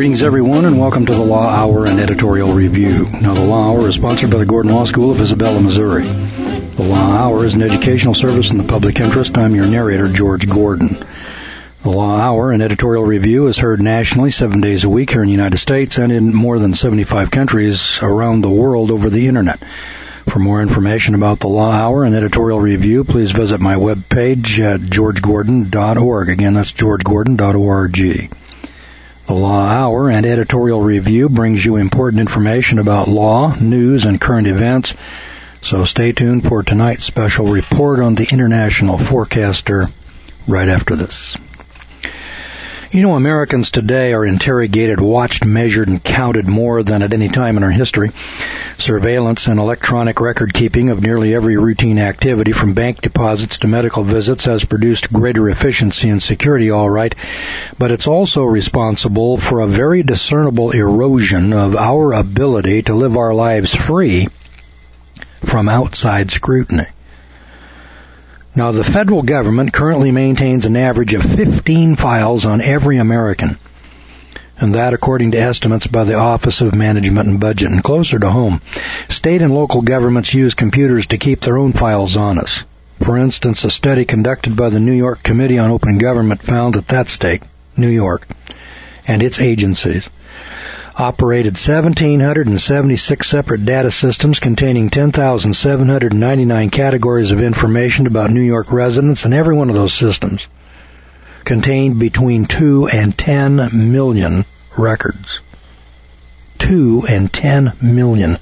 Greetings, everyone, and welcome to the Law Hour and Editorial Review. Now, the Law Hour is sponsored by the Gordon Law School of Isabella, Missouri. The Law Hour is an educational service in the public interest. I'm your narrator, George Gordon. The Law Hour and Editorial Review is heard nationally 7 days a week here in the United States and in more than 75 countries around the world over the Internet. For more information about the Law Hour and Editorial Review, please visit my webpage at georgegordon.org. Again, that's georgegordon.org. The Law Hour and Editorial Review brings you important information about law, news, and current events. So stay tuned for tonight's special report on the International Forecaster right after this. You know, Americans today are interrogated, watched, measured, and counted more than at any time in our history. Surveillance and electronic record-keeping of nearly every routine activity, from bank deposits to medical visits, has produced greater efficiency and security, all right, but it's also responsible for a very discernible erosion of our ability to live our lives free from outside scrutiny. Now, the federal government currently maintains an average of 15 files on every American, and that according to estimates by the Office of Management and Budget. And closer to home, state and local governments use computers to keep their own files on us. For instance, a study conducted by the New York Committee on Open Government found that state, New York, and its agencies operated 1,776 separate data systems containing 10,799 categories of information about New York residents, and every one of those systems contained between 2 and 10 million records. 2 and 10 million.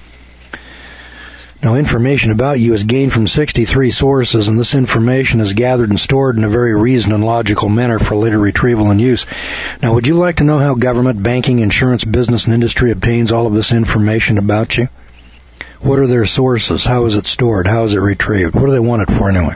Now, information about you is gained from 63 sources, and this information is gathered and stored in a very reasoned and logical manner for later retrieval and use. Now, would you like to know how government, banking, insurance, business, and industry obtains all of this information about you? What are their sources? How is it stored? How is it retrieved? What do they want it for anyway?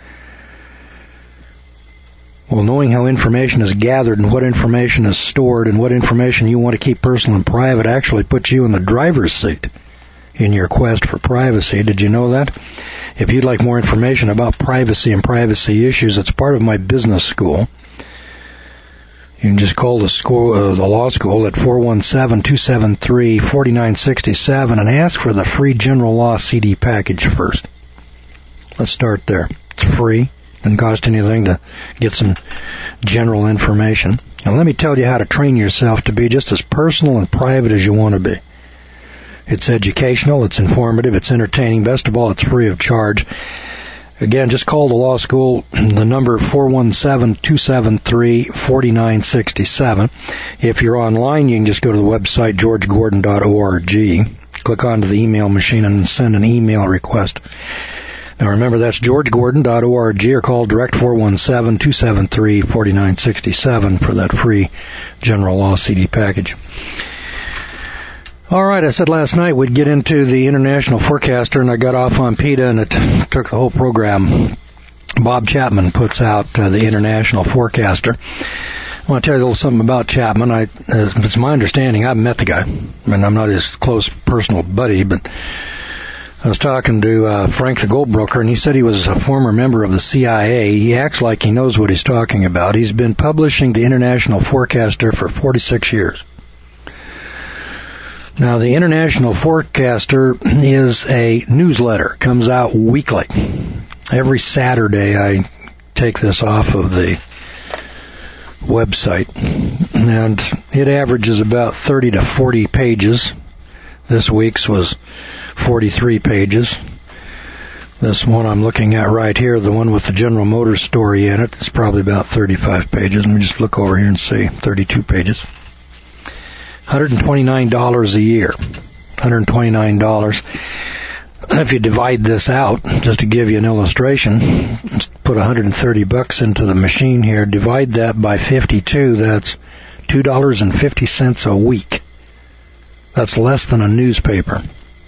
Well, knowing how information is gathered and what information is stored and what information you want to keep personal and private actually puts you in the driver's seat in your quest for privacy. Did you know that? If you'd like more information about privacy and privacy issues, it's part of my business school. You can just call the law school at 417-273-4967 and ask for the free General Law CD package first. Let's start there. It's free. Doesn't cost anything to get some general information. And let me tell you how to train yourself to be just as personal and private as you want to be. It's educational, it's informative, it's entertaining. Best of all, it's free of charge. Again, just call the law school, the number 417-273-4967. If you're online, you can just go to the website, georgegordon.org. Click onto the email machine and send an email request. Now remember, that's georgegordon.org, or call direct 417-273-4967 for that free General Law CD package. All right, I said last night we'd get into the International Forecaster, and I got off on PETA, and it took the whole program. Bob Chapman puts out the International Forecaster. I want to tell you a little something about Chapman. It's my understanding, I've met the guy, and I'm not his close personal buddy, but I was talking to Frank the Goldbroker, and he said he was a former member of the CIA. He acts like he knows what he's talking about. He's been publishing the International Forecaster for 46 years. Now, the International Forecaster is a newsletter. It comes out weekly. Every Saturday I take this off of the website, and it averages about 30 to 40 pages. This week's was 43 pages. This one I'm looking at right here, the one with the General Motors story in it, is probably about 35 pages. Let me just look over here and see. 32 pages. $129 a year. $129. If you divide this out, just to give you an illustration, put $130 into the machine here, divide that by 52, that's $2.50 a week. That's less than a newspaper.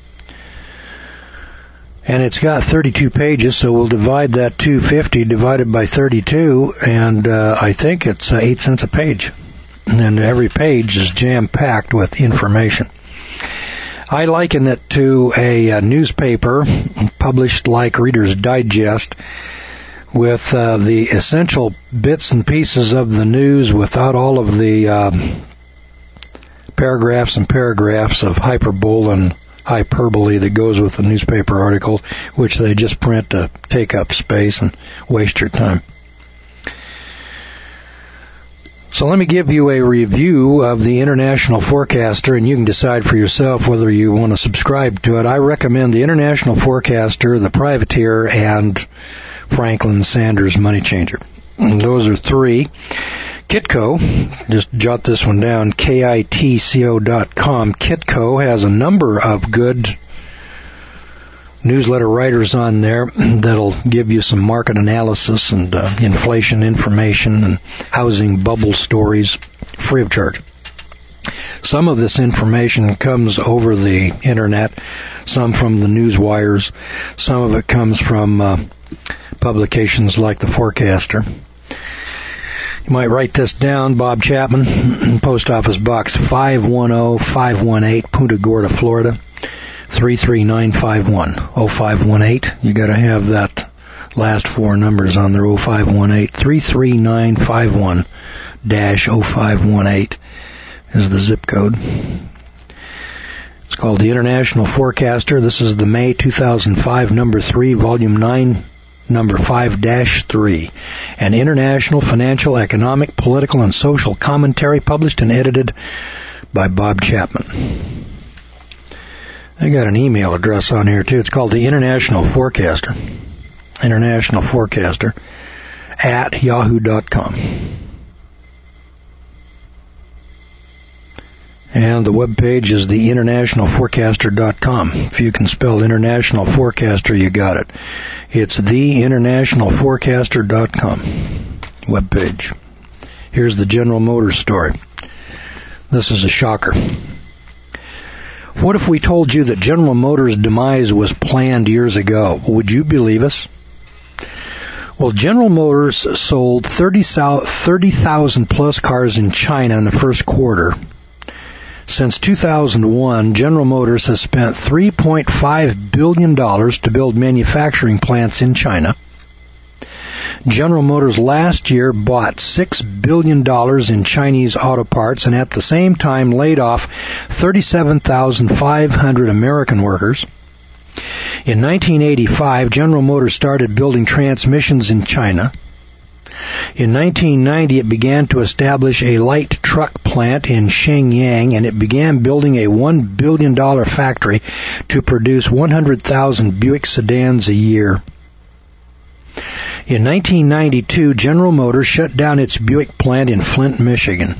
And it's got 32 pages, so we'll divide that 250 divided by 32, and I think it's 8 cents a page. And every page is jam-packed with information. I liken it to a newspaper published like Reader's Digest, with the essential bits and pieces of the news without all of the paragraphs and paragraphs of hyperbole and hyperbole that goes with the newspaper article, which they just print to take up space and waste your time. So let me give you a review of the International Forecaster, and you can decide for yourself whether you want to subscribe to it. I recommend the International Forecaster, the Privateer, and Franklin Sanders Money Changer. And those are three. Kitco, just jot this one down, KITCO.com. Kitco has a number of good newsletter writers on there that'll give you some market analysis and inflation information and housing bubble stories free of charge. Some of this information comes over the internet, some from the news wires, some of it comes from publications like the Forecaster. You might write this down, Bob Chapman, Post Office Box 510-518, Punta Gorda, Florida, 33951, 0518. You got to have that last four numbers on there, 0518. 33951-0518 is the zip code. It's called the International Forecaster. This is the May 2005 number 3, volume 9, number 5-3, an international financial, economic, political, and social commentary published and edited by Bob Chapman. I got an email address on here too. It's called the International Forecaster. International Forecaster at yahoo.com. And the webpage is the internationalforecaster.com. If you can spell International Forecaster, you got it. It's the internationalforecaster.com webpage. Here's the General Motors story. This is a shocker. What if we told you that General Motors' demise was planned years ago? Would you believe us? Well, General Motors sold 30,000 plus cars in China in the first quarter. Since 2001, General Motors has spent $3.5 billion to build manufacturing plants in China. General Motors last year bought $6 billion in Chinese auto parts and at the same time laid off 37,500 American workers. In 1985, General Motors started building transmissions in China. In 1990, it began to establish a light truck plant in Shenyang, and it began building a $1 billion factory to produce 100,000 Buick sedans a year. In 1992, General Motors shut down its Buick plant in Flint, Michigan.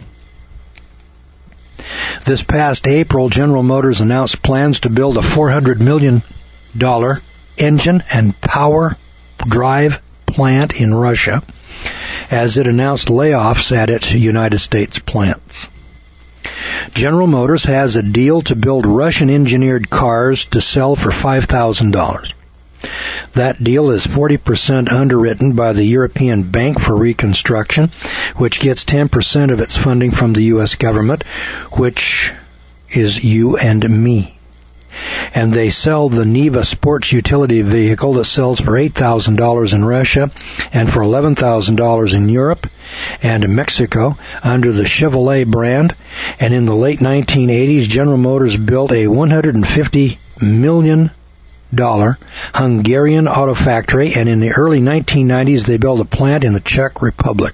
This past April, General Motors announced plans to build a $400 million engine and power drive plant in Russia, as it announced layoffs at its United States plants. General Motors has a deal to build Russian-engineered cars to sell for $5,000. That deal is 40% underwritten by the European Bank for Reconstruction, which gets 10% of its funding from the U.S. government, which is you and me. And they sell the Niva sports utility vehicle that sells for $8,000 in Russia and for $11,000 in Europe and in Mexico under the Chevrolet brand. And in the late 1980s, General Motors built a $150 million Hungarian auto factory, and in the early 1990s, they built a plant in the Czech Republic.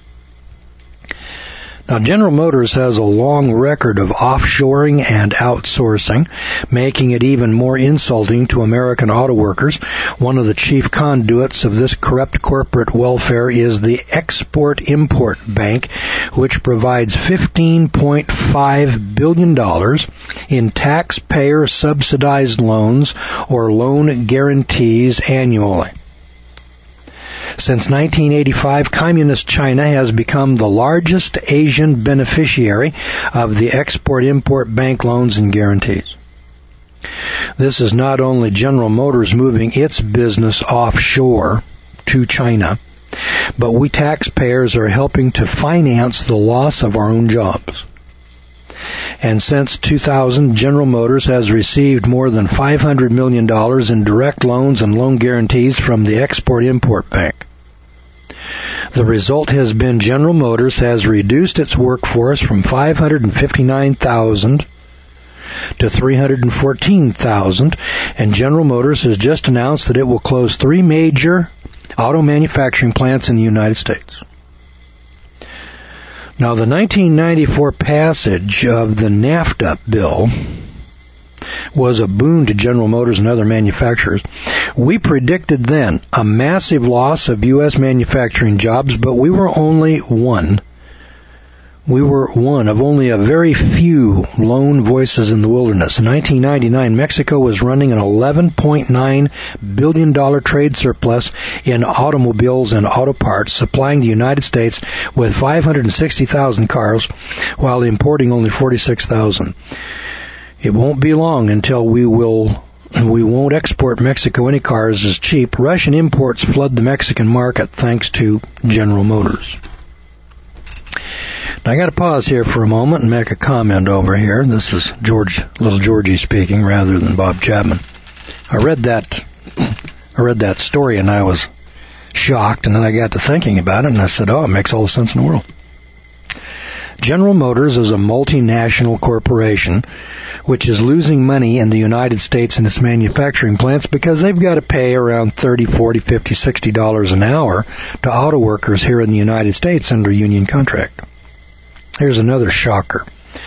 Now, General Motors has a long record of offshoring and outsourcing, making it even more insulting to American auto workers. One of the chief conduits of this corrupt corporate welfare is the Export-Import Bank, which provides $15.5 billion in taxpayer-subsidized loans or loan guarantees annually. Since 1985, Communist China has become the largest Asian beneficiary of the Export-Import Bank loans and guarantees. This is not only General Motors moving its business offshore to China, but we taxpayers are helping to finance the loss of our own jobs. And since 2000, General Motors has received more than $500 million in direct loans and loan guarantees from the Export-Import Bank. The result has been General Motors has reduced its workforce from 559,000 to 314,000, and General Motors has just announced that it will close 3 major auto manufacturing plants in the United States. Now, the 1994 passage of the NAFTA bill was a boon to General Motors and other manufacturers. We predicted then a massive loss of U.S. manufacturing jobs, but we were only one. We were one of only a very few lone voices in the wilderness. In 1999, Mexico was running an $11.9 billion trade surplus in automobiles and auto parts, supplying the United States with 560,000 cars while importing only 46,000. It won't be long until we won't export Mexico any cars as cheap. Russian imports flood the Mexican market thanks to General Motors. Now, I got to pause here for a moment and make a comment over here. This is Little Georgie speaking rather than Bob Chapman. I read that story and I was shocked, and then I got to thinking about it and I said, it makes all the sense in the world. General Motors is a multinational corporation which is losing money in the United States in its manufacturing plants because they've got to pay around $30, $40, $50, $60 an hour to auto workers here in the United States under union contract. Here's another shocker.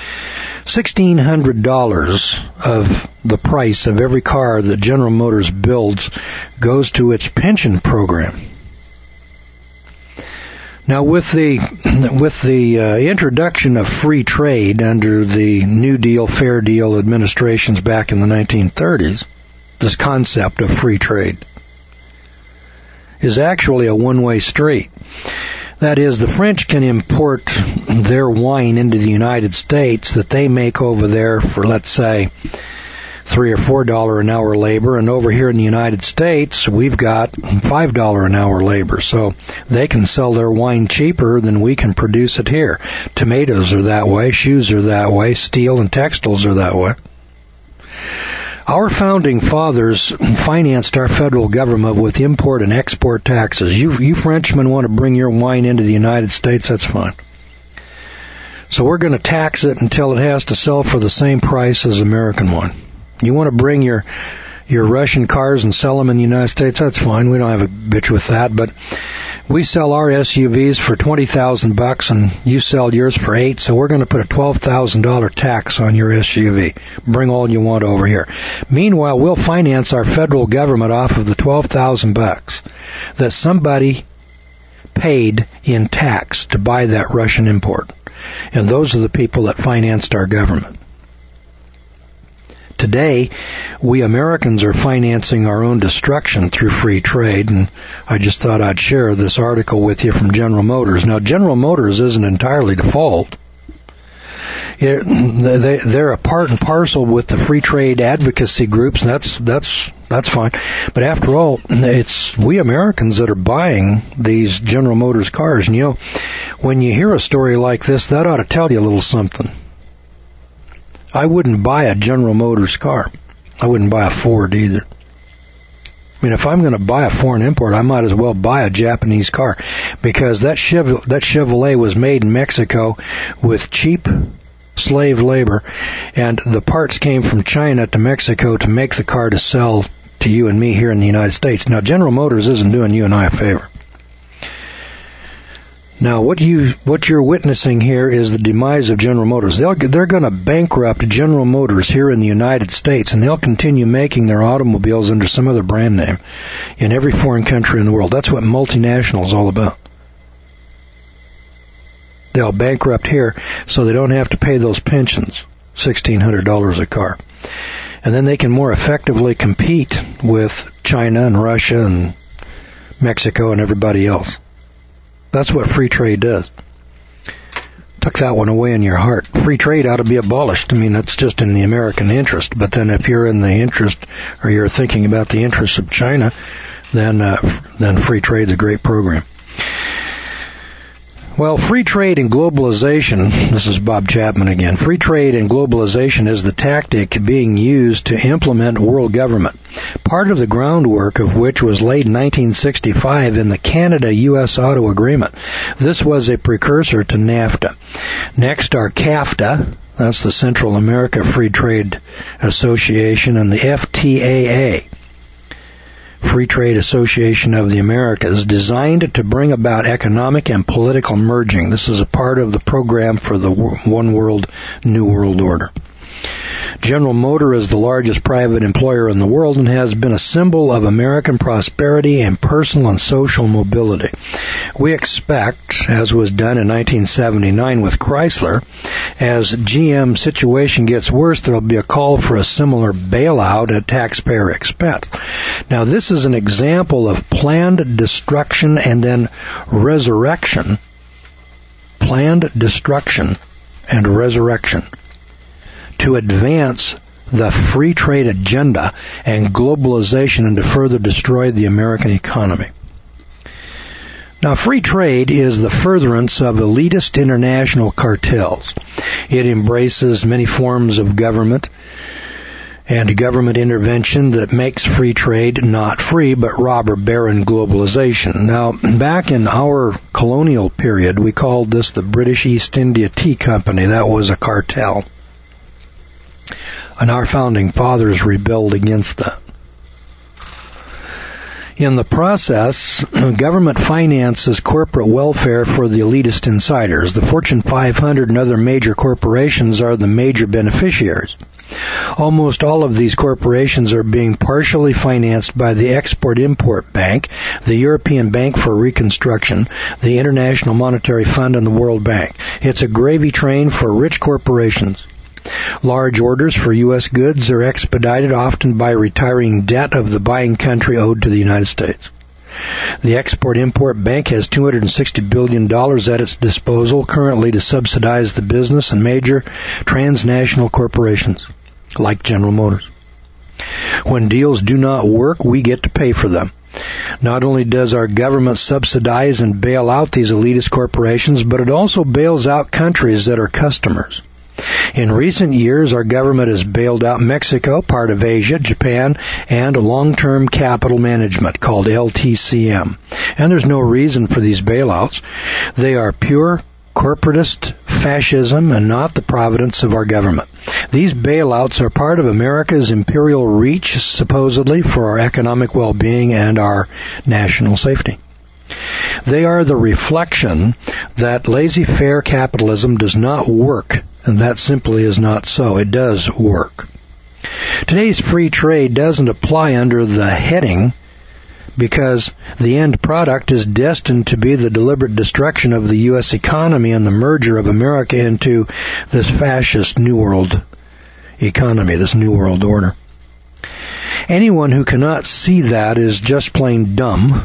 $1,600 of the price of every car that General Motors builds goes to its pension program. Now, with the introduction of free trade under the New Deal, Fair Deal administrations back in the 1930s, this concept of free trade is actually a one-way street. That is, the French can import their wine into the United States that they make over there for, let's say, $3 or $4 an hour labor, and over here in the United States, we've got $5 an hour labor. So they can sell their wine cheaper than we can produce it here. Tomatoes are that way, shoes are that way, steel and textiles are that way. Our founding fathers financed our federal government with import and export taxes. You Frenchmen want to bring your wine into the United States, that's fine. So we're going to tax it until it has to sell for the same price as American wine. You want to bring your Russian cars and sell them in the United States, that's fine. We don't have a bitch with that, but we sell our SUVs for $20,000 and you sell yours for $8,000, so we're going to put a $12,000 tax on your SUV. Bring all you want over here. Meanwhile, we'll finance our federal government off of the $12,000 that somebody paid in tax to buy that Russian import. And those are the people that financed our government. Today, we Americans are financing our own destruction through free trade, and I just thought I'd share this article with you from General Motors. Now, General Motors isn't entirely to fault. They're a part and parcel with the free trade advocacy groups, and that's fine. But after all, it's we Americans that are buying these General Motors cars. And when you hear a story like this, that ought to tell you a little something. I wouldn't buy a General Motors car. I wouldn't buy a Ford either. I mean, if I'm going to buy a foreign import, I might as well buy a Japanese car, because that Chevrolet was made in Mexico with cheap slave labor, and the parts came from China to Mexico to make the car to sell to you and me here in the United States. Now, General Motors isn't doing you and I a favor. Now, what you're witnessing here is the demise of General Motors. They're going to bankrupt General Motors here in the United States, and they'll continue making their automobiles under some other brand name in every foreign country in the world. That's what multinational is all about. They'll bankrupt here so they don't have to pay those pensions, $1,600 a car. And then they can more effectively compete with China and Russia and Mexico and everybody else. That's what free trade does. Tuck that one away in your heart. Free trade ought to be abolished. I mean, that's just in the American interest. But then if you're in the interest, or you're thinking about the interests of China, then free trade's a great program. Well, free trade and globalization, this is Bob Chapman again, free trade and globalization is the tactic being used to implement world government, part of the groundwork of which was laid in 1965 in the Canada-U.S. Auto Agreement. This was a precursor to NAFTA. Next are CAFTA, that's the Central America Free Trade Association, and the FTAA, Free Trade Association of the Americas, designed to bring about economic and political merging. This is a part of the program for the One World, New World Order. General Motors is the largest private employer in the world and has been a symbol of American prosperity and personal and social mobility. We expect, as was done in 1979 with Chrysler, as GM's situation gets worse, there will be a call for a similar bailout at taxpayer expense. Now, this is an example of planned destruction and then resurrection. Planned destruction and resurrection to advance the free trade agenda and globalization and to further destroy the American economy. Now, free trade is the furtherance of elitist international cartels. It embraces many forms of government and government intervention that makes free trade not free, but robber baron globalization. Now, back in our colonial period, we called this the British East India Tea Company. That was a cartel. And our founding fathers rebelled against that. In the process, government finances corporate welfare for the elitist insiders. The Fortune 500 and other major corporations are the major beneficiaries. Almost all of these corporations are being partially financed by the Export-Import Bank, the European Bank for Reconstruction, the International Monetary Fund, and the World Bank. It's a gravy train for rich corporations. Large orders for U.S. goods are expedited often by retiring debt of the buying country owed to the United States. The Export-Import Bank has $260 billion at its disposal currently to subsidize the business and major transnational corporations, like General Motors. When deals do not work, we get to pay for them. Not only does our government subsidize and bail out these elitist corporations, but it also bails out countries that are customers. In recent years, our government has bailed out Mexico, part of Asia, Japan, and long-term capital management called LTCM. And there's no reason for these bailouts. They are pure corporatist fascism and not the providence of our government. These bailouts are part of America's imperial reach, supposedly, for our economic well-being and our national safety. They are the reflection that laissez-faire capitalism does not work, and that simply is not so. It does work. Today's free trade doesn't apply under the heading because the end product is destined to be the deliberate destruction of the U.S. economy and the merger of America into this fascist New World economy, this New World Order. Anyone who cannot see that is just plain dumb.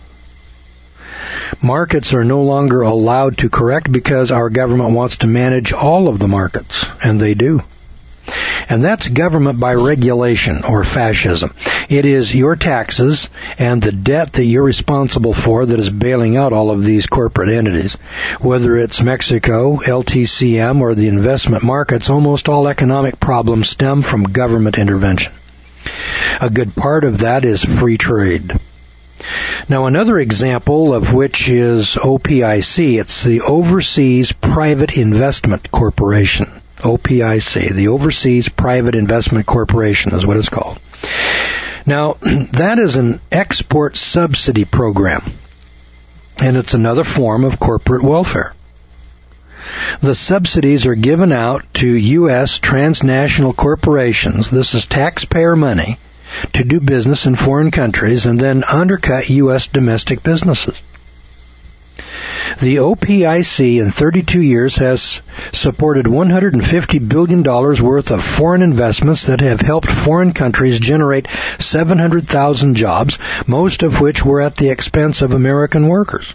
Markets are no longer allowed to correct because our government wants to manage all of the markets, and they do. And that's government by regulation, or fascism. It is your taxes and the debt that you're responsible for that is bailing out all of these corporate entities. Whether it's Mexico, LTCM, or the investment markets, almost all economic problems stem from government intervention. A good part of that is free trade. Now, another example of which is OPIC. It's the Overseas Private Investment Corporation. OPIC, the Overseas Private Investment Corporation is what it's called. Now, that is an export subsidy program, and it's another form of corporate welfare. The subsidies are given out to U.S. transnational corporations. This is taxpayer money to do business in foreign countries and then undercut U.S. domestic businesses. The OPIC in 32 years has supported $150 billion worth of foreign investments that have helped foreign countries generate 700,000 jobs, most of which were at the expense of American workers.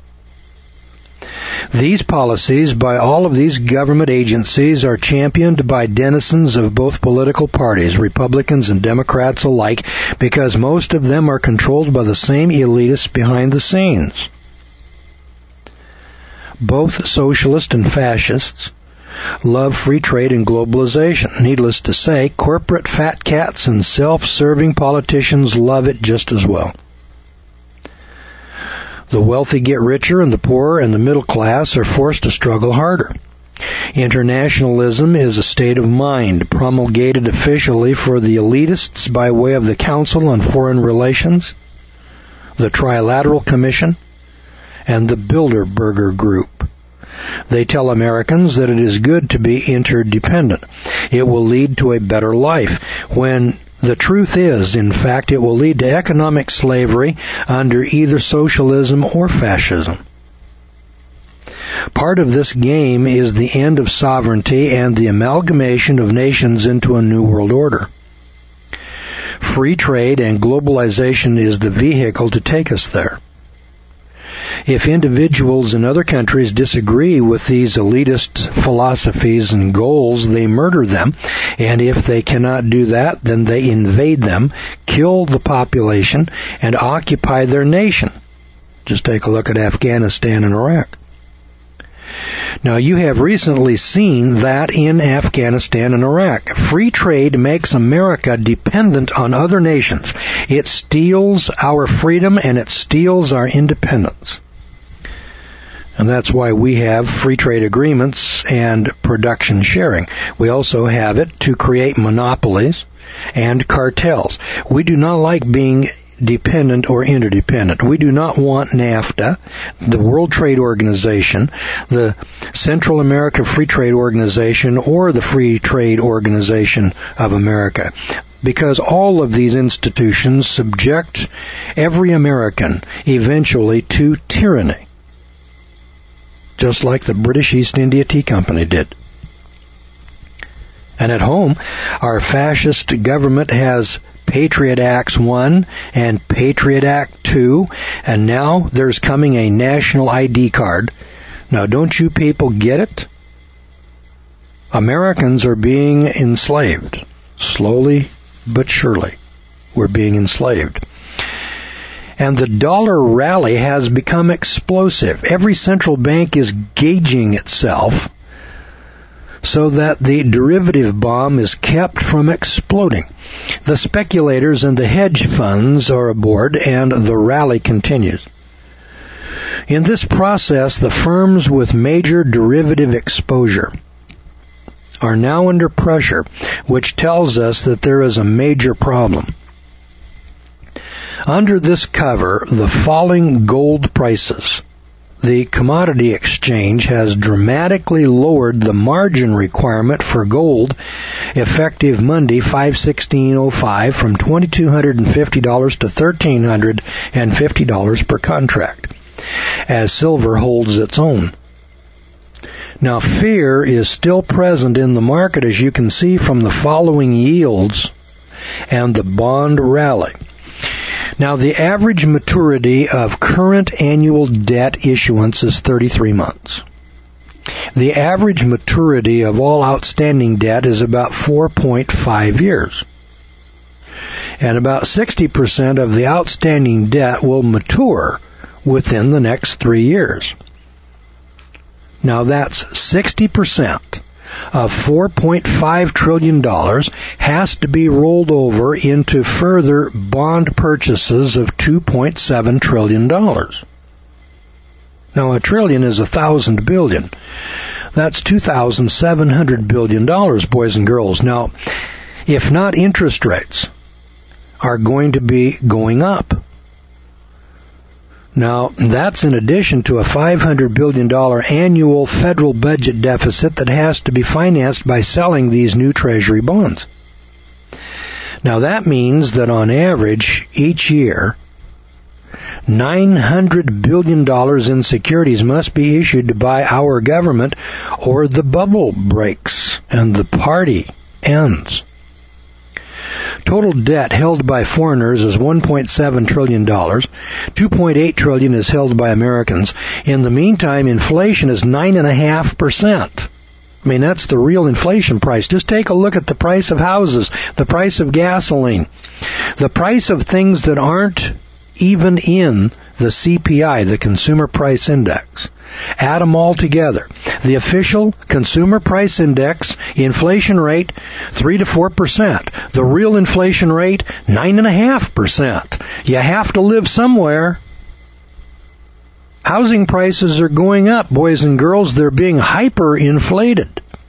These policies by all of these government agencies are championed by denizens of both political parties, Republicans and Democrats alike, because most of them are controlled by the same elitists behind the scenes. Both socialists and fascists love free trade and globalization. Needless to say, corporate fat cats and self-serving politicians love it just as well. The wealthy get richer, and the poor and the middle class are forced to struggle harder. Internationalism is a state of mind promulgated officially for the elitists by way of the Council on Foreign Relations, the Trilateral Commission, and the Bilderberger Group. They tell Americans that it is good to be interdependent. It will lead to a better life, when the truth is, in fact, it will lead to economic slavery under either socialism or fascism. Part of this game is the end of sovereignty and the amalgamation of nations into a new world order. Free trade and globalization is the vehicle to take us there. If individuals in other countries disagree with these elitist philosophies and goals, they murder them, and if they cannot do that, then they invade them, kill the population, and occupy their nation. Just take a look at Afghanistan and Iraq. Now, you have recently seen that in Afghanistan and Iraq. Free trade makes America dependent on other nations. It steals our freedom and it steals our independence. And that's why we have free trade agreements and production sharing. We also have it to create monopolies and cartels. We do not like being dependent or interdependent. We do not want NAFTA, the World Trade Organization, the Central America Free Trade Organization, or the Free Trade Organization of America, because all of these institutions subject every American eventually to tyranny, just like the British East India Tea Company did. And at home, our fascist government has Patriot Acts 1 and Patriot Act 2, and now there's coming a national ID card. Now, don't you people get it? Americans are being enslaved. Slowly but surely, we're being enslaved. And the dollar rally has become explosive. Every central bank is gauging itself so that the derivative bomb is kept from exploding. The speculators and the hedge funds are aboard, and the rally continues. In this process, the firms with major derivative exposure are now under pressure, which tells us that there is a major problem. Under this cover, the falling gold prices, the commodity exchange has dramatically lowered the margin requirement for gold effective Monday, 5/16/05 from $2,250 to $1,350 per contract, as silver holds its own. Now, fear is still present in the market, as you can see from the following yields and the bond rally. Now, the average maturity of current annual debt issuance is 33 months. The average maturity of all outstanding debt is about 4.5 years. And about 60% of the outstanding debt will mature within the next 3 years. Now, that's 60%. Of $4.5 trillion has to be rolled over into further bond purchases of $2.7 trillion. Now, a trillion is 1,000 billion. That's $2,700 billion, boys and girls. Now, if not, interest rates are going to be going up. Now, that's in addition to a $500 billion annual federal budget deficit that has to be financed by selling these new Treasury bonds. Now, that means that on average, each year, $900 billion in securities must be issued to buy our government, or the bubble breaks and the party ends. Total debt held by foreigners is $1.7 trillion. $2.8 trillion is held by Americans. In the meantime, inflation is 9.5%. I mean, that's the real inflation price. Just take a look at the price of houses, the price of gasoline, the price of things that aren't even in the CPI, the Consumer Price Index. Add them all together. The official Consumer Price Index inflation rate 3 to 4%. The real inflation rate 9.5%. You have to live somewhere. Housing prices are going up, boys and girls. They're being hyperinflated.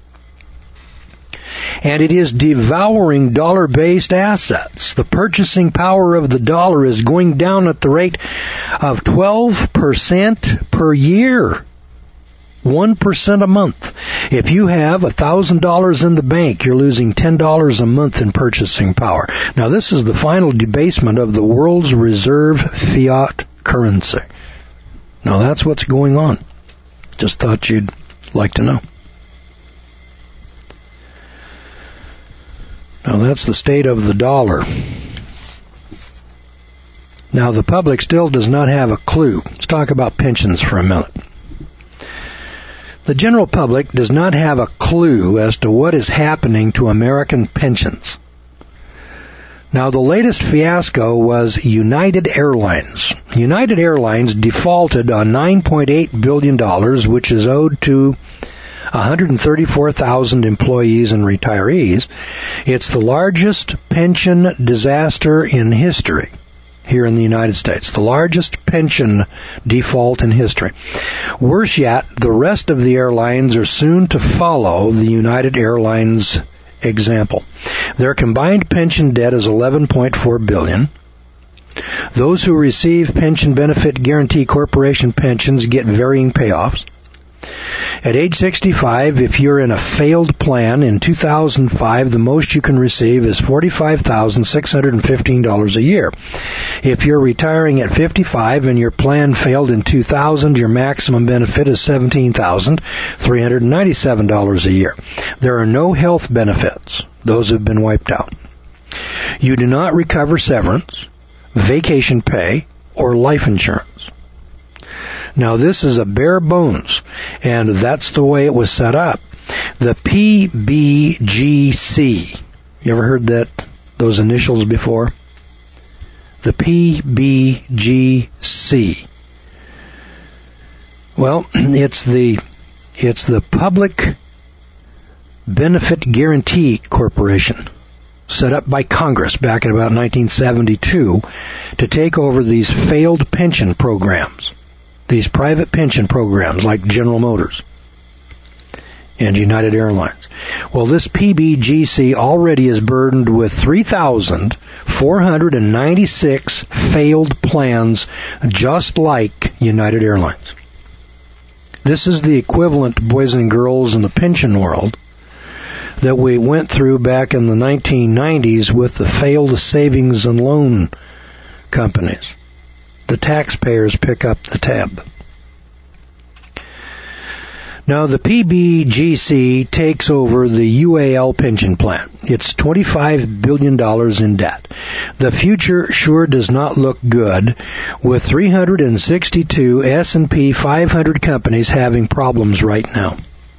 And it is devouring dollar-based assets. The purchasing power of the dollar is going down at the rate of 12% per year. 1% a month. If you have $1,000 in the bank, you're losing $10 a month in purchasing power. Now, this is the final debasement of the world's reserve fiat currency. Now, that's what's going on. Just thought you'd like to know. Now, that's the state of the dollar. Now, the public still does not have a clue. Let's talk about pensions for a minute. The general public does not have a clue as to what is happening to American pensions. Now, the latest fiasco was United Airlines. United Airlines defaulted on $9.8 billion, which is owed to 134,000 employees and retirees. It's the largest pension disaster in history here in the United States. The largest pension default in history. Worse yet, the rest of the airlines are soon to follow the United Airlines example. Their combined pension debt is $11.4 billion. Those who receive Pension Benefit Guaranty Corporation pensions get varying payoffs. At age 65, if you're in a failed plan in 2005, the most you can receive is $45,615 a year. If you're retiring at 55 and your plan failed in 2000, your maximum benefit is $17,397 a year. There are no health benefits. Those have been wiped out. You do not recover severance, vacation pay, or life insurance. Now, this is a bare bones, and that's the way it was set up. The PBGC. You ever heard those initials before? The PBGC. Well, it's the Public Benefit Guaranty Corporation, set up by Congress back in about 1972 to take over these failed pension programs. These private pension programs like General Motors and United Airlines. Well, this PBGC already is burdened with 3,496 failed plans just like United Airlines. This is the equivalent, boys and girls, in the pension world that we went through back in the 1990s with the failed savings and loan companies. The taxpayers pick up the tab. Now, the PBGC takes over the UAL pension plan. It's $25 billion in debt. The future sure does not look good, with 362 S&P 500 companies having problems right now.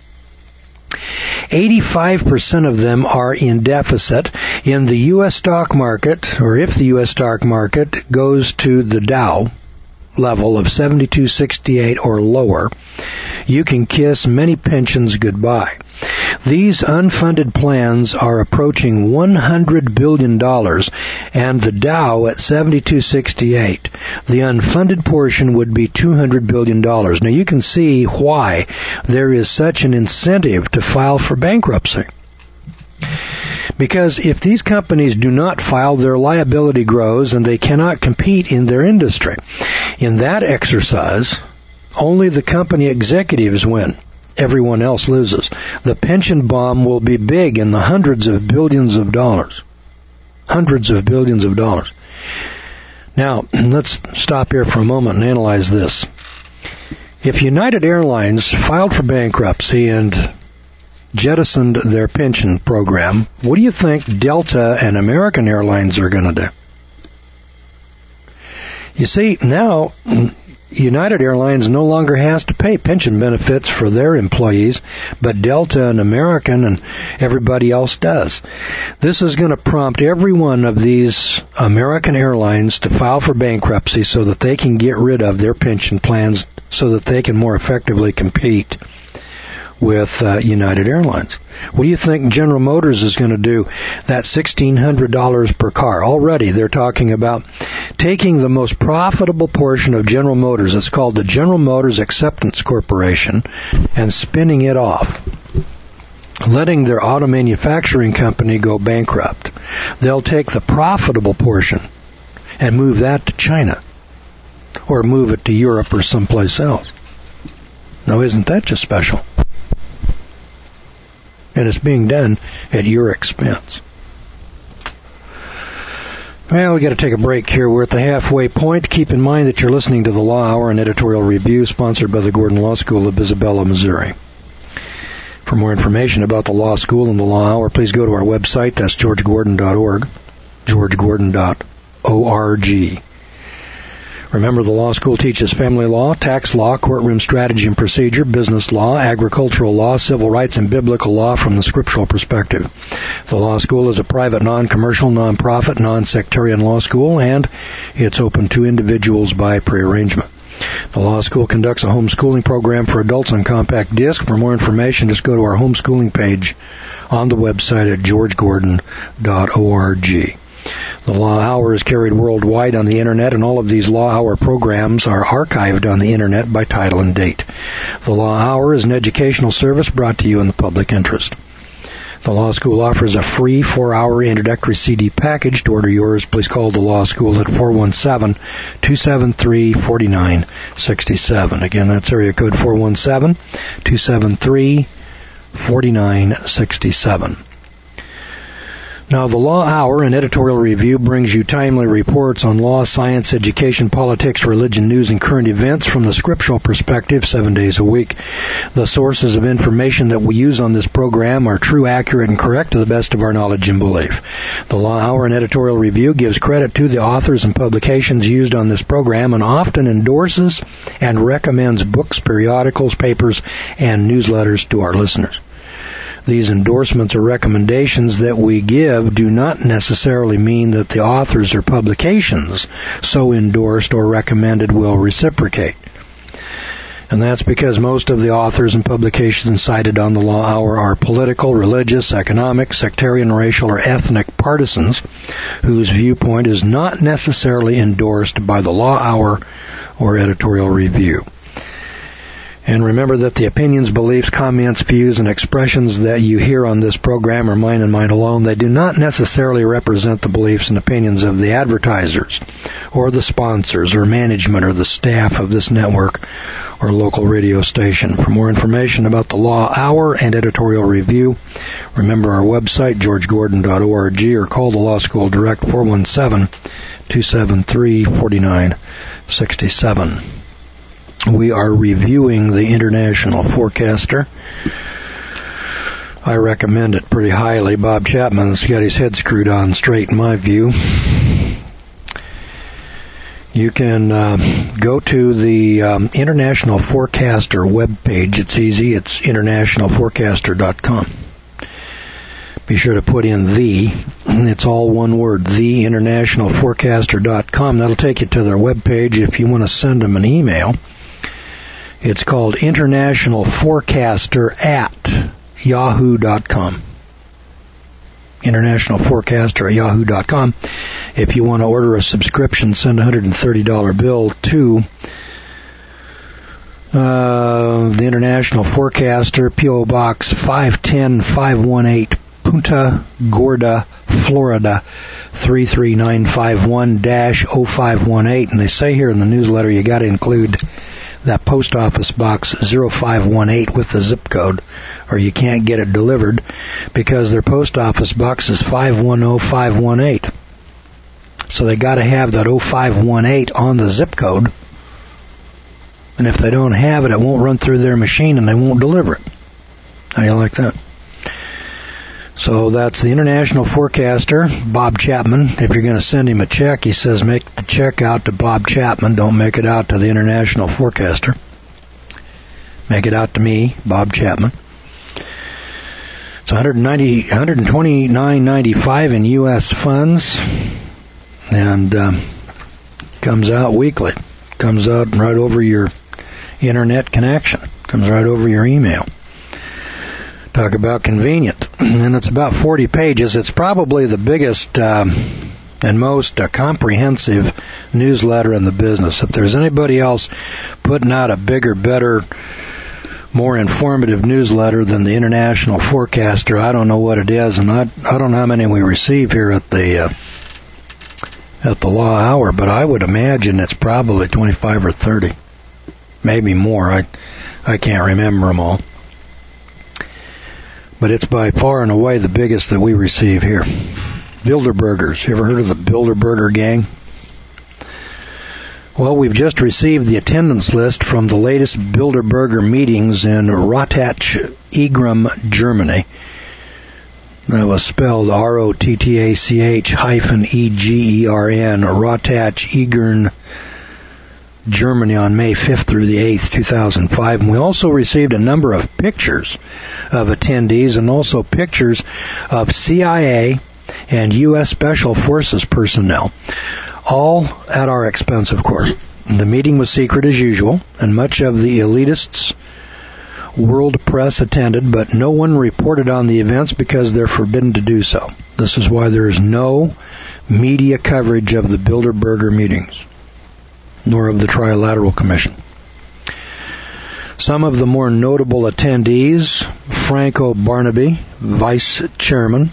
85% of them are in deficit in the U.S. stock market, or if the U.S. stock market goes to the Dow level of 7268 or lower, you can kiss many pensions goodbye. These unfunded plans are approaching $100 billion, and the Dow at 7268. The unfunded portion would be $200 billion. Now you can see why there is such an incentive to file for bankruptcy. Because if these companies do not file, their liability grows and they cannot compete in their industry. In that exercise, only the company executives win. Everyone else loses. The pension bomb will be big in the hundreds of billions of dollars. Hundreds of billions of dollars. Now, let's stop here for a moment and analyze this. If United Airlines filed for bankruptcy and jettisoned their pension program, what do you think Delta and American Airlines are going to do? You see, now United Airlines no longer has to pay pension benefits for their employees, but Delta and American and everybody else does. This is going to prompt every one of these American airlines to file for bankruptcy so that they can get rid of their pension plans so that they can more effectively compete with United Airlines. What do you think General Motors is going to do? That $1,600 per car. Already they're talking about taking the most profitable portion of General Motors, it's called the General Motors Acceptance Corporation, and spinning it off, letting their auto manufacturing company go bankrupt. They'll take the profitable portion and move that to China, or move it to Europe or someplace else. Now, isn't that just special? And it's being done at your expense. Well, we got to take a break here. We're at the halfway point. Keep in mind that you're listening to the Law Hour, an editorial review sponsored by the Gordon Law School of Isabella, Missouri. For more information about the Law School and the Law Hour, please go to our website. That's georgegordon.org, georgegordon.org. Remember, the law school teaches family law, tax law, courtroom strategy and procedure, business law, agricultural law, civil rights, and biblical law from the scriptural perspective. The law school is a private, non-commercial, non-profit, non-sectarian law school, and it's open to individuals by prearrangement. The law school conducts a homeschooling program for adults on compact disc. For more information, just go to our homeschooling page on the website at georgegordon.org. The Law Hour is carried worldwide on the Internet, and all of these Law Hour programs are archived on the Internet by title and date. The Law Hour is an educational service brought to you in the public interest. The Law School offers a free 4-hour introductory CD package. To order yours, please call the Law School at 417-273-4967. Again, that's area code 417-273-4967. Now, the Law Hour, an editorial review, brings you timely reports on law, science, education, politics, religion, news, and current events from the scriptural perspective 7 days a week. The sources of information that we use on this program are true, accurate, and correct to the best of our knowledge and belief. The Law Hour, an editorial review, gives credit to the authors and publications used on this program and often endorses and recommends books, periodicals, papers, and newsletters to our listeners. These endorsements or recommendations that we give do not necessarily mean that the authors or publications so endorsed or recommended will reciprocate. And that's because most of the authors and publications cited on the Law Hour are political, religious, economic, sectarian, racial, or ethnic partisans whose viewpoint is not necessarily endorsed by the Law Hour or editorial review. And remember that the opinions, beliefs, comments, views, and expressions that you hear on this program are mine and mine alone. They do not necessarily represent the beliefs and opinions of the advertisers or the sponsors or management or the staff of this network or local radio station. For more information about the Law Hour and editorial review, remember our website, georgegordon.org, or call the Law School direct 417-273-4967. We are reviewing the International Forecaster. I recommend it pretty highly. Bob Chapman's got his head screwed on straight in my view. You can go to the International Forecaster webpage. It's easy. It's internationalforecaster.com. Be sure to put in it's all one word, theinternationalforecaster.com. That'll take you to their webpage. If you want to send them an email, it's called internationalforecaster@yahoo.com. Internationalforecaster@yahoo.com. If you want to order a subscription, send a $130 bill to the International Forecaster, P.O. Box 510-518, Punta Gorda, Florida 33951-0518. And they say here in the newsletter you got to include that post office box 0518 with the zip code, or you can't get it delivered because their post office box is 510518. So they got to have that 0518 on the zip code, and if they don't have it, it won't run through their machine and they won't deliver it. How do you like that? So that's the International Forecaster, Bob Chapman. If you're going to send him a check, he says make the check out to Bob Chapman. Don't make it out to the International Forecaster. Make it out to me, Bob Chapman. It's $129.95 in U.S. funds, and comes out weekly. Comes out right over your internet connection. Comes right over your email. Talk about convenient. And it's about 40 pages. It's probably the biggest and most comprehensive newsletter in the business. If there's anybody else putting out a bigger, better, more informative newsletter than the International Forecaster, I don't know what it is, and I don't know how many we receive here at the Law Hour, but I would imagine it's probably 25 or 30, maybe more. I can't remember them all. But it's by far and away the biggest that we receive here. Bilderbergers. You ever heard of the Bilderberger gang? Well, we've just received the attendance list from the latest Bilderberger meetings in Rottach, Egern, Germany. That was spelled ROTTACH-EGERN, Rottach, Egern, Germany, on May 5th through the 8th, 2005. And we also received a number of pictures of attendees and also pictures of CIA and U.S. Special Forces personnel, all at our expense, of course. The meeting was secret as usual, and much of the elitists' world press attended, but no one reported on the events because they're forbidden to do so. This is why there is no media coverage of the Bilderberger meetings, nor of the Trilateral Commission. Some of the more notable attendees: Franco Barnaby, Vice Chairman;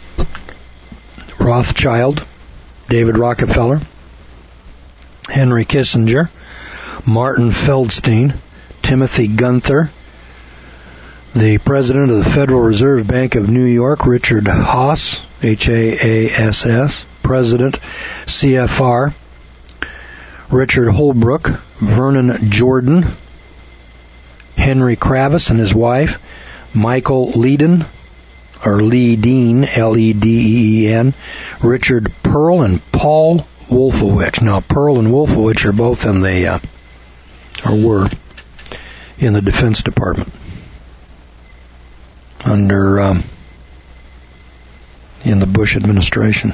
Rothschild, David Rockefeller; Henry Kissinger, Martin Feldstein, Timothy Gunther; the President of the Federal Reserve Bank of New York, Richard Haass, H-A-A-S-S; President, CFR, Richard Holbrooke; Vernon Jordan; Henry Kravis and his wife; Michael Leeden, or Leedeen, L-E-D-E-E-N; Richard Pearl and Paul Wolfowitz. Now, Pearl and Wolfowitz are both in the, or were, in the Defense Department under, in the Bush administration.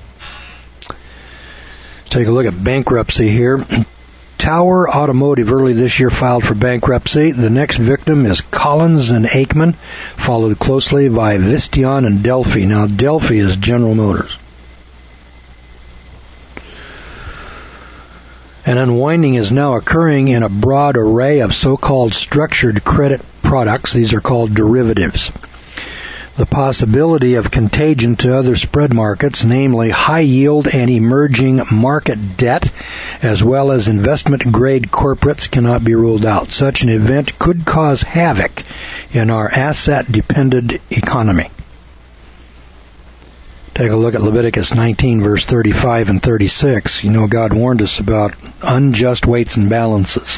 Let's take a look at bankruptcy here. Tower Automotive early this year filed for bankruptcy. The next victim is Collins and Aikman, followed closely by Visteon and Delphi. Now, Delphi is General Motors. An unwinding is now occurring in a broad array of so-called structured credit products. These are called derivatives. The possibility of contagion to other spread markets, namely high-yield and emerging market debt, as well as investment-grade corporates, cannot be ruled out. Such an event could cause havoc in our asset-dependent economy. Take a look at Leviticus 19, verse 35 and 36. You know, God warned us about unjust weights and balances.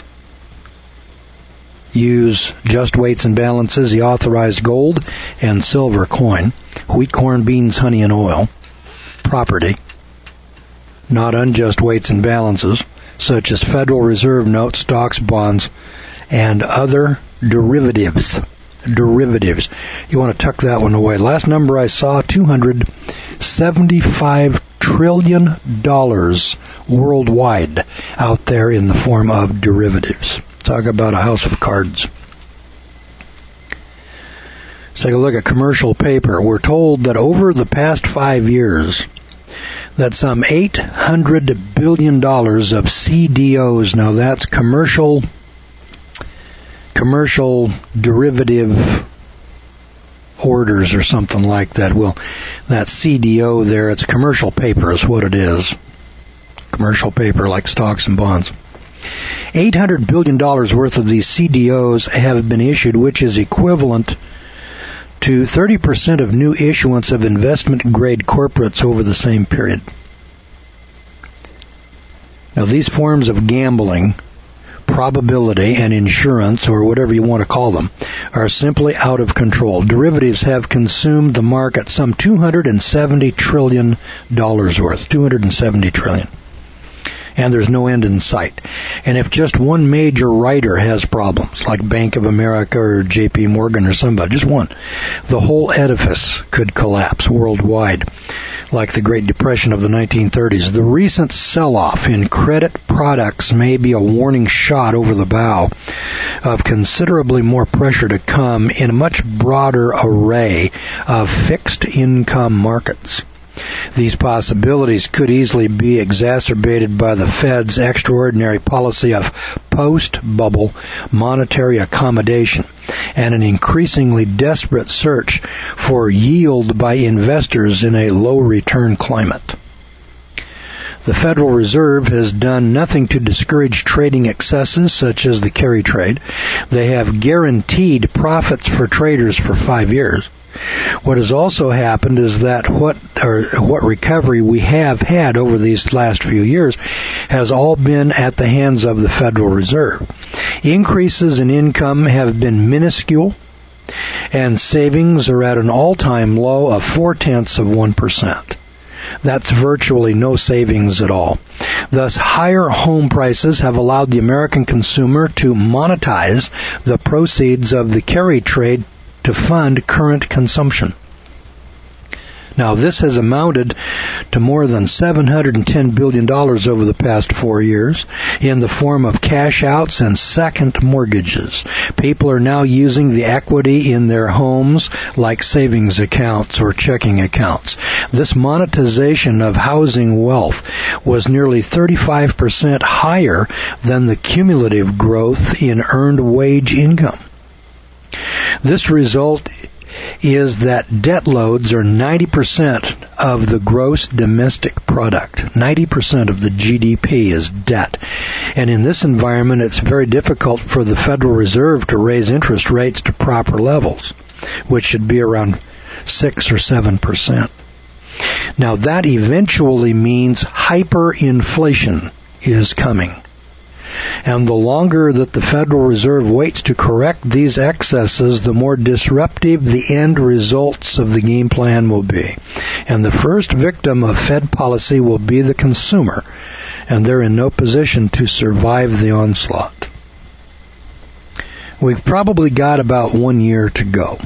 Use just weights and balances, the authorized gold and silver coin, wheat, corn, beans, honey, and oil, property, not unjust weights and balances, such as Federal Reserve notes, stocks, bonds, and other derivatives. Derivatives. You want to tuck that one away. Last number I saw, $275 trillion worldwide out there in the form of derivatives. Talk about a house of cards. Let's take a look at commercial paper. We're told that over the past 5 years, that some $800 billion of CDOs, now that's commercial derivative orders or something like that. Well, that CDO there, it's commercial paper is what it is. Commercial paper like stocks and bonds. $800 billion worth of these CDOs have been issued, which is equivalent to 30% of new issuance of investment-grade corporates over the same period. Now, these forms of gambling probability, and insurance, or whatever you want to call them, are simply out of control. Derivatives have consumed the market some $270 trillion worth. $270 trillion. And there's no end in sight. And if just one major writer has problems, like Bank of America or JP Morgan or somebody, just one, the whole edifice could collapse worldwide, like the Great Depression of the 1930s. The recent sell-off in credit products may be a warning shot over the bow of considerably more pressure to come in a much broader array of fixed income markets. These possibilities could easily be exacerbated by the Fed's extraordinary policy of post-bubble monetary accommodation and an increasingly desperate search for yield by investors in a low-return climate. The Federal Reserve has done nothing to discourage trading excesses such as the carry trade. They have guaranteed profits for traders for 5 years. What has also happened is that what recovery we have had over these last few years has all been at the hands of the Federal Reserve. Increases in income have been minuscule, and savings are at an all-time low of 0.4%. That's virtually no savings at all. Thus, higher home prices have allowed the American consumer to monetize the proceeds of the carry trade to fund current consumption. Now, this has amounted to more than $710 billion over the past 4 years in the form of cash outs and second mortgages. People are now using the equity in their homes like savings accounts or checking accounts. This monetization of housing wealth was nearly 35% higher than the cumulative growth in earned wage income. This result is that debt loads are 90% of the gross domestic product. 90% of the GDP is debt. And in this environment, it's very difficult for the Federal Reserve to raise interest rates to proper levels, which should be around 6 or 7%. Now, that eventually means hyperinflation is coming. And the longer that the Federal Reserve waits to correct these excesses, the more disruptive the end results of the game plan will be. And the first victim of Fed policy will be the consumer, and they're in no position to survive the onslaught. We've probably got about 1 year to go.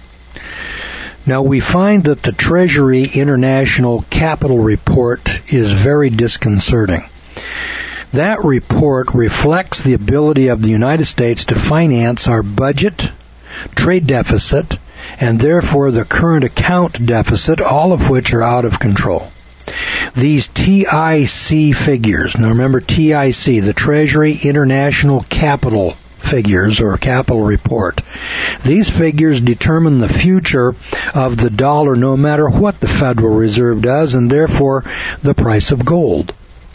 Now, we find that the Treasury International Capital Report is very disconcerting. That report reflects the ability of the United States to finance our budget, trade deficit, and therefore the current account deficit, all of which are out of control. These TIC figures, now remember TIC, the Treasury International Capital figures or capital report. These figures determine the future of the dollar no matter what the Federal Reserve does, and therefore the price of gold.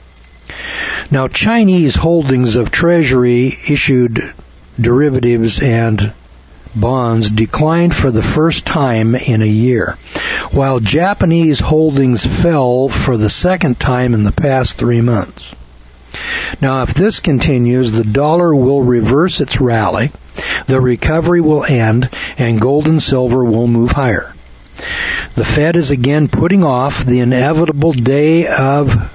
Now, Chinese holdings of Treasury-issued derivatives and bonds declined for the first time in a year, while Japanese holdings fell for the second time in the past 3 months. Now, if this continues, the dollar will reverse its rally, the recovery will end, and gold and silver will move higher. The Fed is again putting off the inevitable day of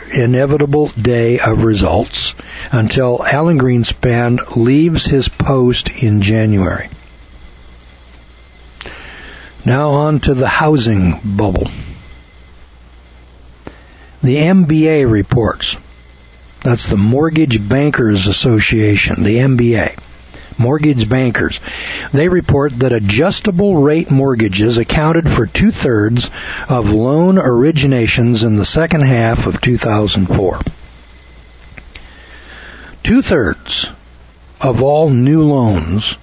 results until Alan Greenspan leaves his post in January. Now on to the housing bubble. The MBA reports, that's the Mortgage Bankers Association, the MBA, mortgage bankers, they report that adjustable rate mortgages accounted for 2/3 of loan originations in the second half of 2004. 2/3 of all new loans,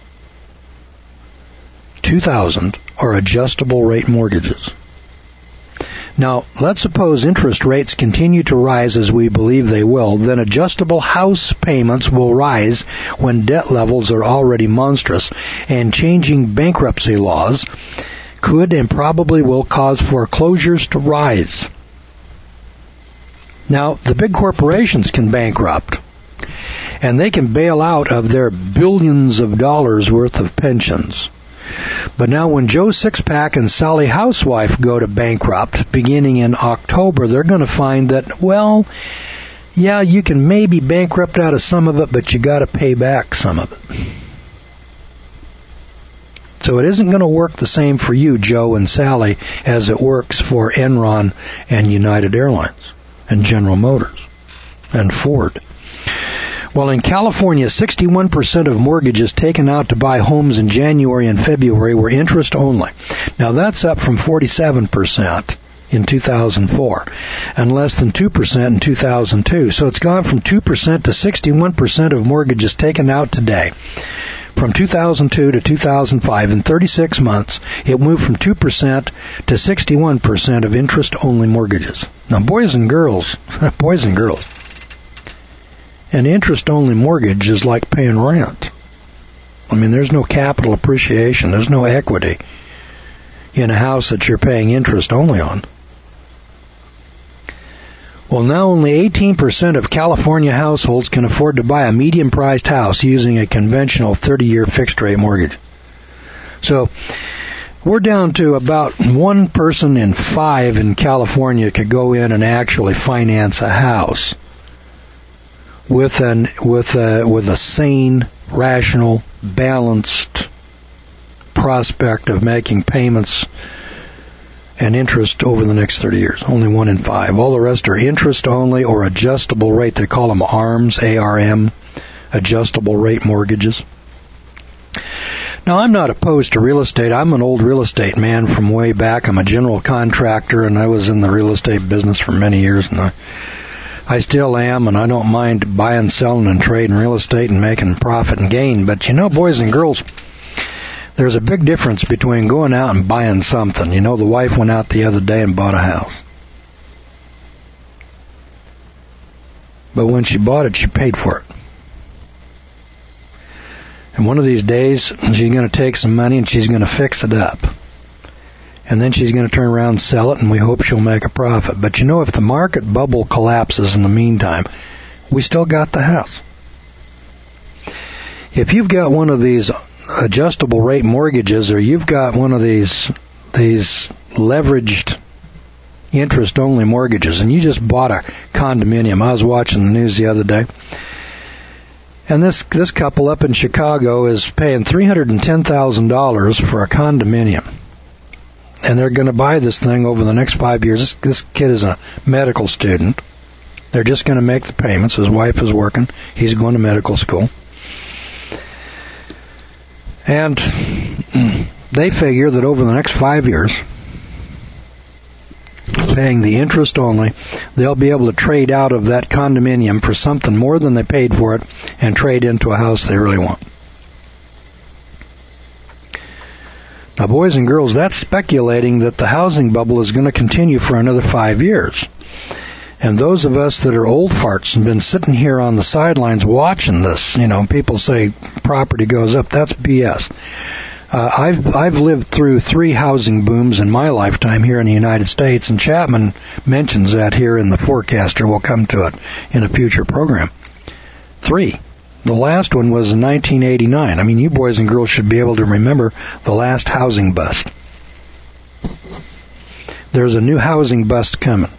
2,000, are adjustable rate mortgages. Now, let's suppose interest rates continue to rise as we believe they will, then adjustable house payments will rise when debt levels are already monstrous, and changing bankruptcy laws could and probably will cause foreclosures to rise. Now, the big corporations can bankrupt, and they can bail out of their billions of dollars worth of pensions. But now when Joe Sixpack and Sally Housewife go to bankrupt beginning in October, they're going to find that, well, yeah, you can maybe bankrupt out of some of it, but you got to pay back some of it. So it isn't going to work the same for you, Joe and Sally, as it works for Enron and United Airlines and General Motors and Ford. Well, in California, 61% of mortgages taken out to buy homes in January and February were interest only. Now, that's up from 47% in 2004 and less than 2% in 2002. So it's gone from 2% to 61% of mortgages taken out today. From 2002 to 2005, in 36 months, it moved from 2% to 61% of interest-only mortgages. Now, boys and girls, an interest-only mortgage is like paying rent. I mean, there's no capital appreciation. There's no equity in a house that you're paying interest only on. Well, now only 18% of California households can afford to buy a medium-priced house using a conventional 30-year fixed-rate mortgage. So we're down to about 1 person in 5 in California could go in and actually finance a house with a sane, rational, balanced prospect of making payments and interest over the next 30 years. Only 1 in 5. All the rest are interest only or adjustable rate. They call them ARMs, A-R-M, adjustable rate mortgages. Now, I'm not opposed to real estate. I'm an old real estate man from way back. I'm a general contractor, and I was in the real estate business for many years, and I still am, and I don't mind buying, selling, and trading real estate and making profit and gain. But, you know, boys and girls, there's a big difference between going out and buying something. You know, the wife went out the other day and bought a house. But when she bought it, she paid for it. And one of these days, she's going to take some money and she's going to fix it up. And then she's going to turn around and sell it, and we hope she'll make a profit. But you know, if the market bubble collapses in the meantime, we still got the house. If you've got one of these adjustable rate mortgages, or you've got one of these leveraged interest only mortgages, and you just bought a condominium. I was watching the news the other day, and this couple up in Chicago is paying $310,000 for a condominium, and they're going to buy this thing over the next 5 years. This kid is a medical student. They're just going to make the payments. His wife is working. He's going to medical school. And they figure that over the next 5 years, paying the interest only, they'll be able to trade out of that condominium for something more than they paid for it and trade into a house they really want. Now, boys and girls, that's speculating that the housing bubble is going to continue for another 5 years. And those of us that are old farts and been sitting here on the sidelines watching this, you know, people say property goes up. That's BS. I've lived through 3 housing booms in my lifetime here in the United States, and Chapman mentions that here in the Forecaster. We'll come to it in a future program. 3. The last one was in 1989. I mean, you boys and girls should be able to remember the last housing bust. There's a new housing bust coming.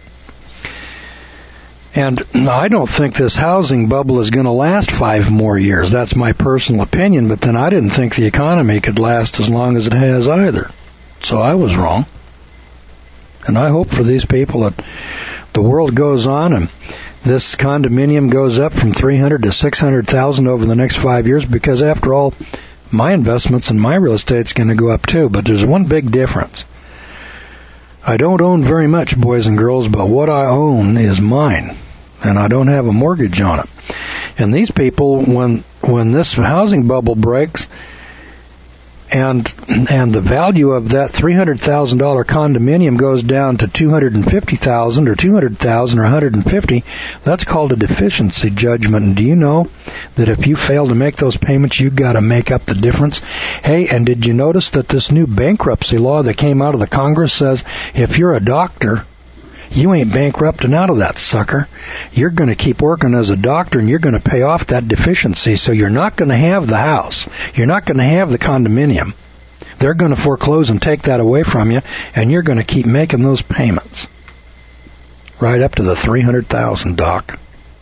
And I don't think this housing bubble is going to last 5 more years. That's my personal opinion, but then I didn't think the economy could last as long as it has either. So I was wrong. And I hope for these people that the world goes on and this condominium goes up from $300,000 to $600,000 over the next 5 years, because after all, my investments in my real estate is going to go up too. But there's one big difference. I don't own very much, boys and girls, but what I own is mine, and I don't have a mortgage on it. And these people, when this housing bubble breaks, and the value of that $300,000 condominium goes down to $250,000 or $200,000 or $150,000, that's called a deficiency judgment. And do you know that if you fail to make those payments, you've got to make up the difference? Hey, and did you notice that this new bankruptcy law that came out of the Congress says if you're a doctor You ain't bankrupting out of that sucker. You're going to keep working as a doctor, and you're going to pay off that deficiency, so you're not going to have the house. You're not going to have the condominium. They're going to foreclose and take that away from you, and you're going to keep making those payments. Right up to the $300,000, Doc.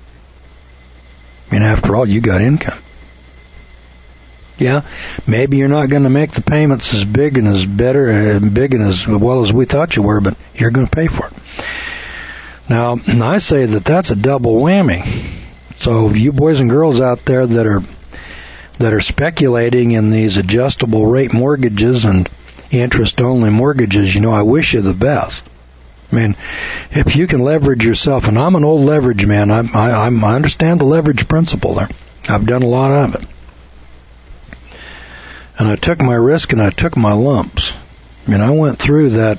I mean, after all, you got income. Yeah, maybe you're not going to make the payments as big and as well as we thought you were, but you're going to pay for it. Now, I say that that's a double whammy. So you boys and girls out there that are speculating in these adjustable rate mortgages and interest-only mortgages, I wish you the best. I mean, if you can leverage yourself, and I'm an old leverage man, I understand the leverage principle there. I've done a lot of it. And I took my risk and I took my lumps. I mean, I went through that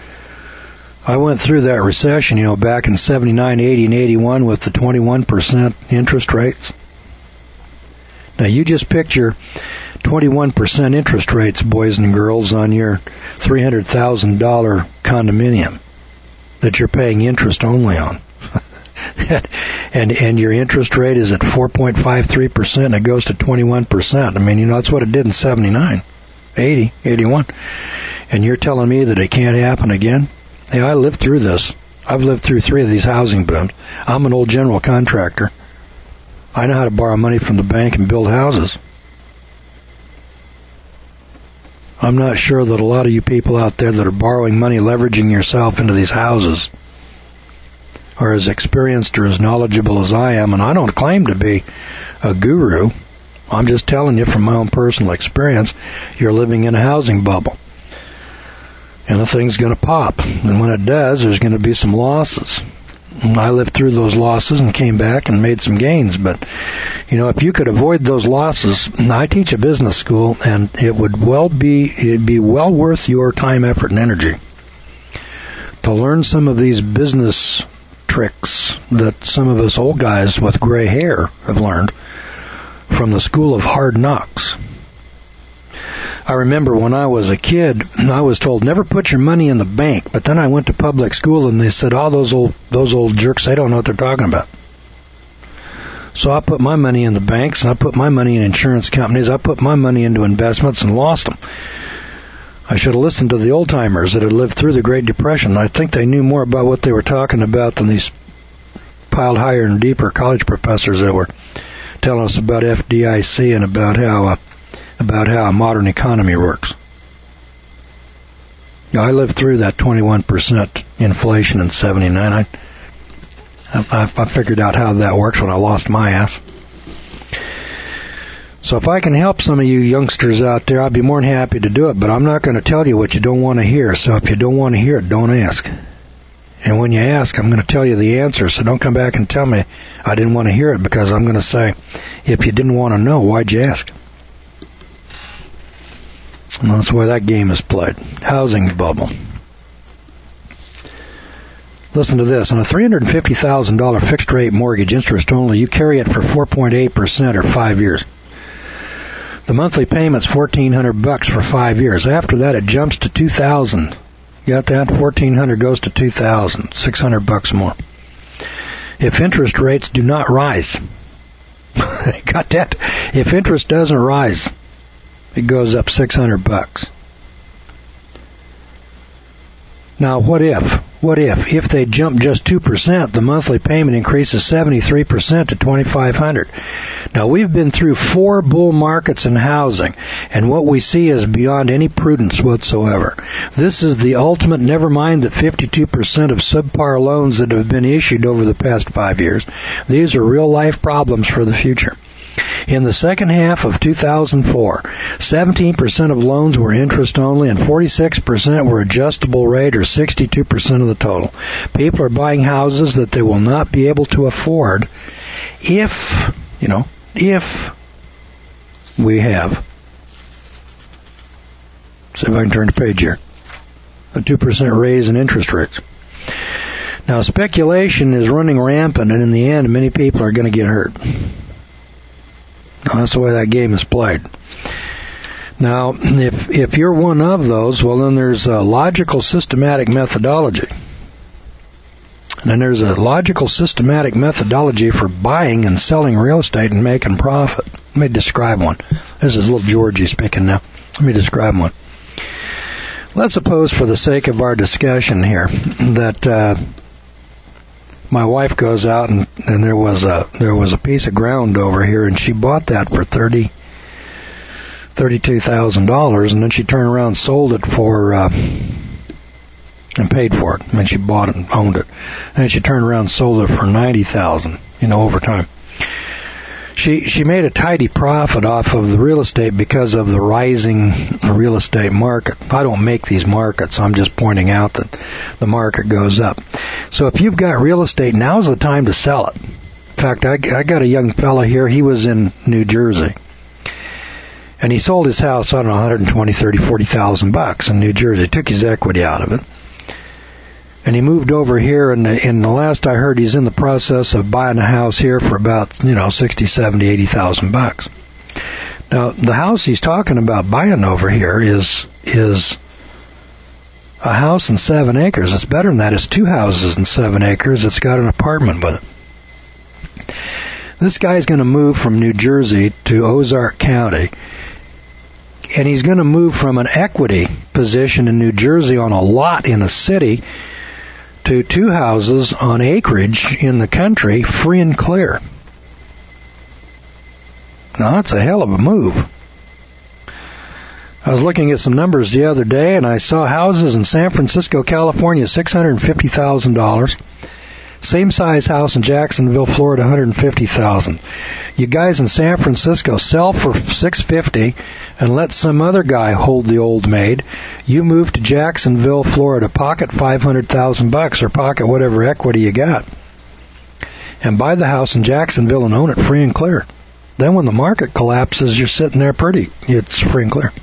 recession, back in 79, 80, and 81 with the 21% interest rates. Now, you just picture 21% interest rates, boys and girls, on your $300,000 condominium that you're paying interest only on. and your interest rate is at 4.53%, and it goes to 21%. I mean, that's what it did in 79, 80, 81. And you're telling me that it can't happen again? Hey, I lived through this. I've lived through 3 of these housing booms. I'm an old general contractor. I know how to borrow money from the bank and build houses. I'm not sure that a lot of you people out there that are borrowing money, leveraging yourself into these houses, are as experienced or as knowledgeable as I am, and I don't claim to be a guru. I'm just telling you from my own personal experience, you're living in a housing bubble. And the thing's going to pop. And when it does, there's going to be some losses. And I lived through those losses and came back and made some gains. But, if you could avoid those losses, I teach a business school, and it'd be well worth your time, effort, and energy to learn some of these business tricks that some of us old guys with gray hair have learned from the school of hard knocks. I remember when I was a kid, I was told never put your money in the bank, but then I went to public school and they said, those old jerks, they don't know what they're talking about. So I put my money in the banks, and I put my money in insurance companies, I put my money into investments and lost them. I should have listened to the old timers that had lived through the Great Depression. I think they knew more about what they were talking about than these piled higher and deeper college professors that were telling us about FDIC and about how a modern economy works. I lived through that 21% inflation in 79. I figured out how that works when I lost my ass. So if I can help some of you youngsters out there, I'd be more than happy to do it, but I'm not going to tell you what you don't want to hear. So if you don't want to hear it, don't ask. And when you ask, I'm going to tell you the answer, so don't come back and tell me I didn't want to hear it, because I'm going to say, if you didn't want to know, why'd you ask? And that's why that game is played. Housing bubble. Listen to this. On a $350,000 fixed-rate mortgage, interest only, you carry it for 4.8% or 5 years. The monthly payment's $1,400 for 5 years. After that, it jumps to $2,000. Got that? $1,400 goes to $2,000. $600 more. If interest rates do not rise, got that? If interest doesn't rise, it goes up $600. Now, what if? If they jump just 2%, the monthly payment increases 73% to $2,500. Now, we've been through 4 bull markets in housing, and what we see is beyond any prudence whatsoever. This is the ultimate, never mind the 52% of subpar loans that have been issued over the past 5 years. These are real-life problems for the future. In the second half of 2004, 17% of loans were interest only and 46% were adjustable rate, or 62% of the total. People are buying houses that they will not be able to afford if we have, see if I can turn the page here, a 2% raise in interest rates. Now, speculation is running rampant, and in the end, many people are going to get hurt. That's the way that game is played. Now, if you're one of those, well, then there's a logical, systematic methodology. And there's a logical, systematic methodology for buying and selling real estate and making profit. Let me describe one. This is little Georgie speaking now. Let me describe one. Let's suppose, for the sake of our discussion here, that my wife goes out and there was a piece of ground over here, and she bought that for $32,000, and then she turned around and sold it for and paid for it. I mean, she bought it and owned it. And then she turned around and sold it for $90,000, over time. She made a tidy profit off of the real estate because of the rising real estate market. I don't make these markets. I'm just pointing out that the market goes up. So if you've got real estate, now's the time to sell it. In fact, I got a young fella here. He was in New Jersey. And he sold his house, I don't know, $120,000, $130,000 $40,000 in New Jersey. Took his equity out of it. And he moved over here, and in the last I heard, he's in the process of buying a house here for about, $60,000, $70,000, $80,000. Now, the house he's talking about buying over here is a house in 7 acres. It's better than that. It's 2 houses in 7 acres. It's got an apartment with it. This guy's going to move from New Jersey to Ozark County, and he's going to move from an equity position in New Jersey on a lot in a city to 2 houses on acreage in the country, free and clear. Now, that's a hell of a move. I was looking at some numbers the other day, and I saw houses in San Francisco, California, $650,000. Same size house in Jacksonville, Florida, $150,000. You guys in San Francisco sell for $650,000 and let some other guy hold the old maid. You move to Jacksonville, Florida, pocket $500,000 or pocket whatever equity you got, and buy the house in Jacksonville and own it free and clear. Then when the market collapses, you're sitting there pretty. It's free and clear.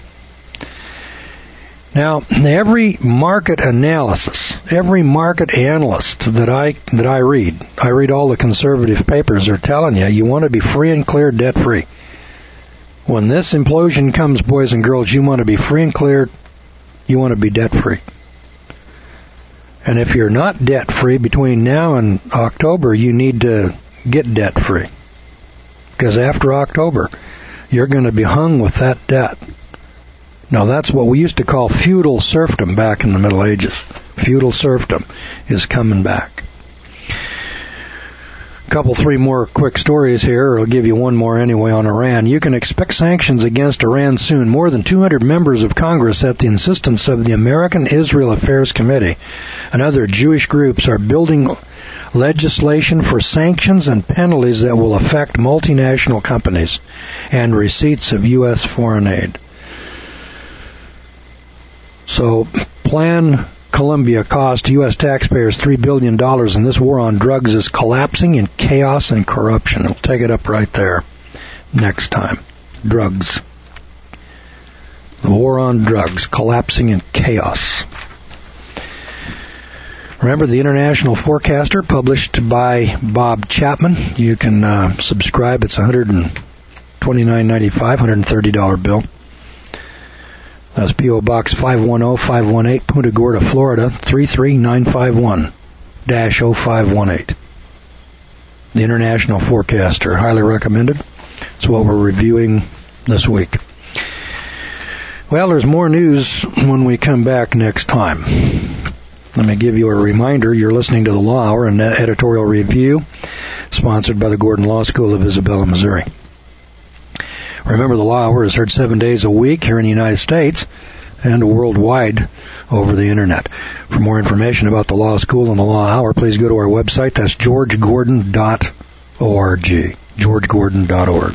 Now, every market analysis, every market analyst that I read all the conservative papers are telling you want to be free and clear, debt free. When this implosion comes, boys and girls, you want to be free and clear, you want to be debt free. And if you're not debt free between now and October, you need to get debt free. Because after October, you're going to be hung with that debt. Now, that's what we used to call feudal serfdom back in the Middle Ages. Feudal serfdom is coming back. Three more quick stories here. I'll give you one more anyway on Iran. You can expect sanctions against Iran soon. More than 200 members of Congress, at the insistence of the American Israel Affairs Committee and other Jewish groups, are building legislation for sanctions and penalties that will affect multinational companies and receipts of U.S. foreign aid. So, Plan Colombia cost U.S. taxpayers $3 billion, and this war on drugs is collapsing in chaos and corruption. We'll take it up right there next time. Drugs. The war on drugs, collapsing in chaos. Remember the International Forecaster, published by Bob Chapman. You can subscribe. It's $129.95, $130 bill. That's P.O. Box 510518, Punta Gorda, Florida, 33951-0518. The International Forecaster. Highly recommended. It's what we're reviewing this week. Well, there's more news when we come back next time. Let me give you a reminder. You're listening to the Law Hour, an editorial review sponsored by the Gordon Law School of Isabella, Missouri. Remember, the Law Hour is heard 7 days a week here in the United States and worldwide over the Internet. For more information about the Law School and the Law Hour, please go to our website. That's georgegordon.org. georgegordon.org.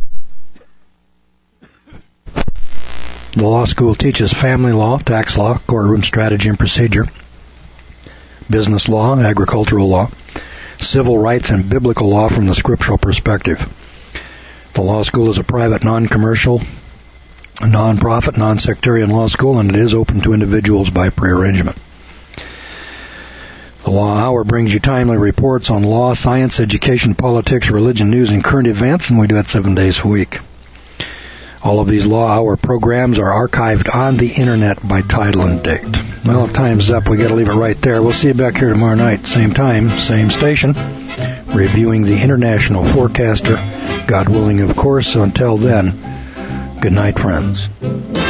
The Law School teaches family law, tax law, courtroom strategy and procedure, business law, agricultural law, civil rights, and biblical law from the scriptural perspective. The Law School is a private, non-commercial, non-profit, non-sectarian law school, and it is open to individuals by prearrangement. The Law Hour brings you timely reports on law, science, education, politics, religion, news, and current events, and we do it 7 days a week. All of these Law Hour programs are archived on the Internet by title and date. Well, time's up. We got to leave it right there. We'll see you back here tomorrow night, same time, same station, reviewing the International Forecaster. God willing, of course. So until then, good night, friends.